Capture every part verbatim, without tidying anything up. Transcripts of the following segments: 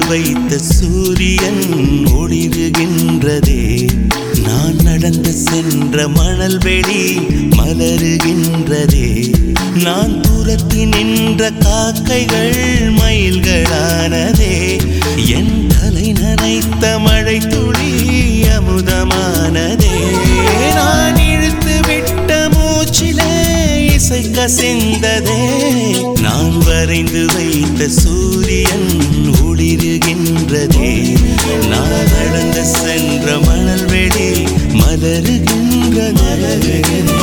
வைத்த சூரியன் ஒளிருகின்றதே. நான் நடந்து சென்ற மணல் வெளி மலருகின்றதே. நான் தூரத்தி நின்ற காக்கைகள் மயில்களானதே. என் தலை நனைத்த மழை துளி அமுதமானதே. நான் இழுத்து விட்ட மூச்சிலே இசை கசிந்ததே. நான் வரைந்து வைத்த சூரியன் ஒளிருகின்றதே. நான் நடந்து சென்ற மணல் வெளி மலருகின்றதே.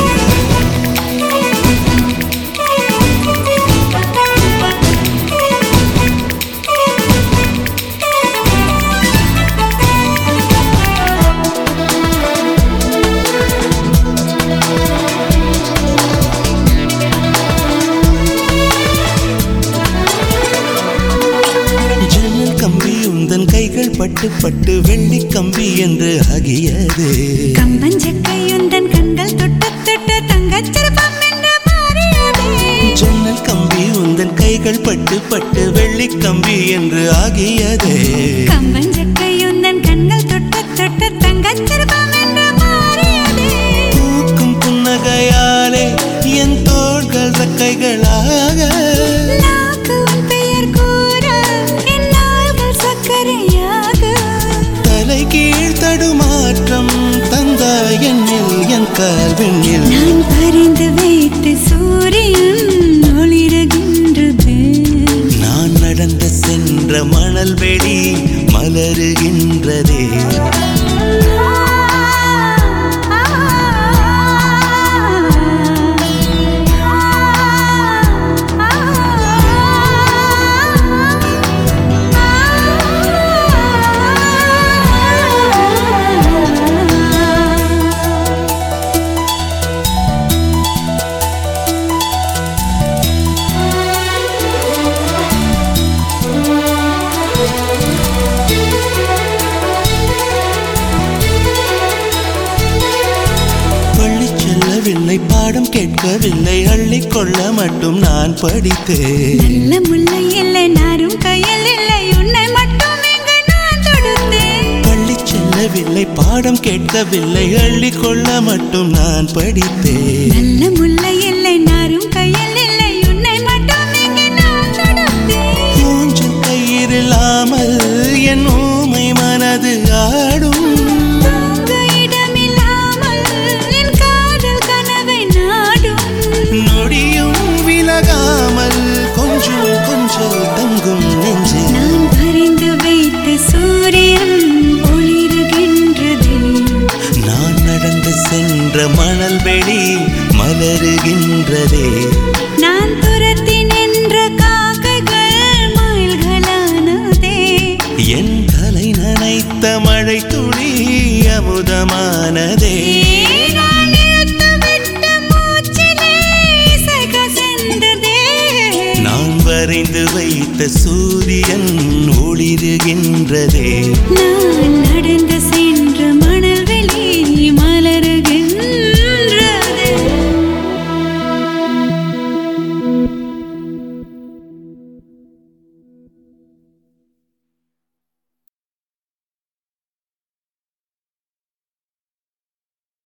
கைகள் பட்டு பட்டு வெள்ளி கம்பி என்று ஆகியது. கம்பஞ்சக்கையுந்தன் கண்கள் தொட்டு தொட்டு தங்கச்சிற்பம் என்று மாறியது. ஜன்னல் கம்பி உந்தன் கைகள் பட்டு பட்டு வெள்ளி கம்பி என்று ஆகியது. கம்பஞ்சக்கையுந்தன் கண்கள் தொட்டு தொட்டு தங்கச்சிற்பம் என்று மாறியது. பூக்கும் புன்னகையாலே என் தோள்கள் ரெக்கைகளாக. தடுமாற்றம் தந்தாய் என்னில் என் கால்வெண்ணில். நான் பறிந்து வைத்து சூரியன் ஒளிருகின்றது. நான் நடந்து சென்ற மணல் வெளி மலருகின்றதே. பாடம் கேட்கவில்லை, அள்ளிக்கொள்ள மட்டும் நான் படித்தேன். நல்ல முல்லை இல்லை, நாரும் கையில் இல்லை, உன்னை மட்டும் இங்கு நான் தொடுத்தேன். பள்ளி செல்லவில்லை, பாடம் கேட்கவில்லை, அள்ளிக்கொள்ள மட்டும் நான் படித்தேன். நல்ல முல்லை இல்லை, நாரும் கையில் இல்லை, உன்னை மட்டும் இங்கு நான் தொடுத்தேன். ஊஞ்சல் கயிறில்லாமல் என் ஊமை மனது ஆடும். கொஞ்சம் கொஞ்சம் தங்கும் நெஞ்சு. நான் பறிந்து வைத்த சூரியன் ஒளிருகின்றது. நான் நடந்து சென்ற மணல் வெளி மலருகின்றதே. நான் துரத்தி நின்ற காக்கைகள் மயில்களானதே. என் தலை நனைத்த மழை துளி அமுதமானதே. வரைந்து வைத்த சூரியன் ஒளிருகின்றதே. நான் நடந்து